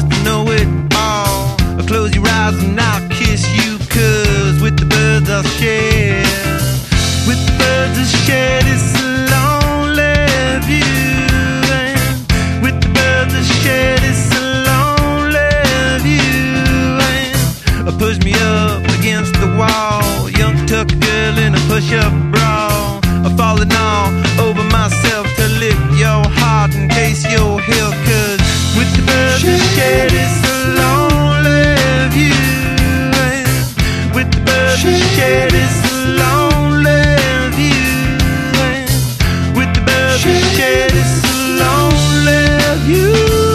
to know it all. Close your eyes and I'll kiss you, 'cause with the birds I'll share. With the birds I'll share this lonely view. And with the birds I'll share this lonely view. And push me up against the wall, young tuck girl in a push-up bra. Falling all over myself to lick your heart and taste your heel, 'cause with the birds I share this lonely view. And with the birds I share this lonely view. And with the birds I share this lonely view.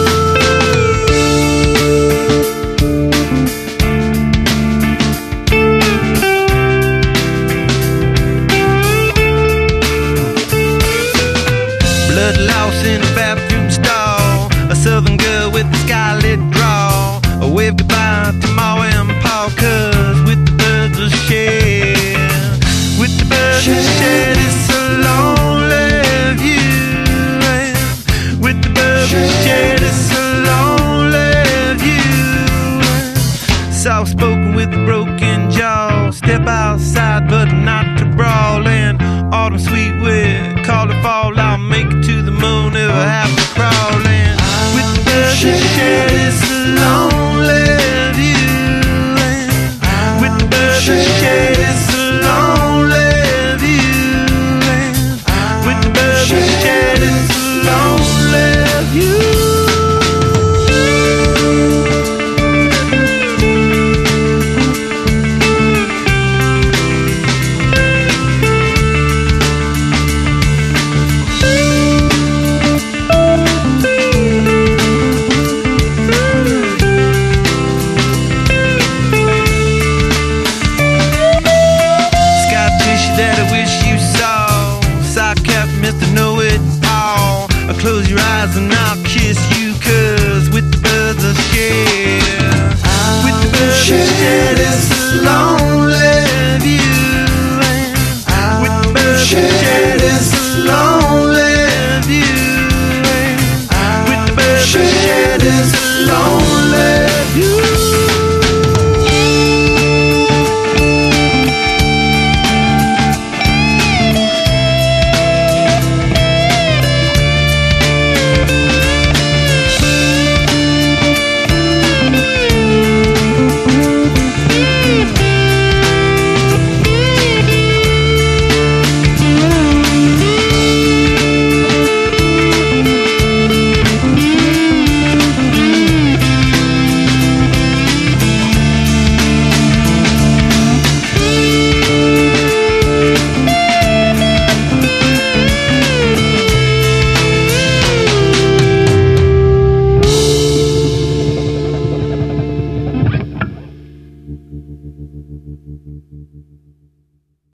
Blood lost in a bathroom stall, a southern girl with a skylit draw. A wave goodbye to Ma and Pa, 'cause with the birds I'll share. With the birds I'll share this lonely view. And with the birds I'll share this lonely view. Soft spoken with a broken jaw, step outside but not to brawl. And autumn sweet with call it fall, I'll make it to the moon if I have to crawl. And with the birds I share this lonely view. And with the birds I share this lonely view. And with the birds I share this lonely view. That I wish you saw, Psych-Cap, Mr. Know-It-All. Close your eyes and I'll kiss you, 'cause with the birds I'll share. With the birds I'll share this lonely view. And with the birds I'll share this lonely view. And with the birds I'll share this lonely view.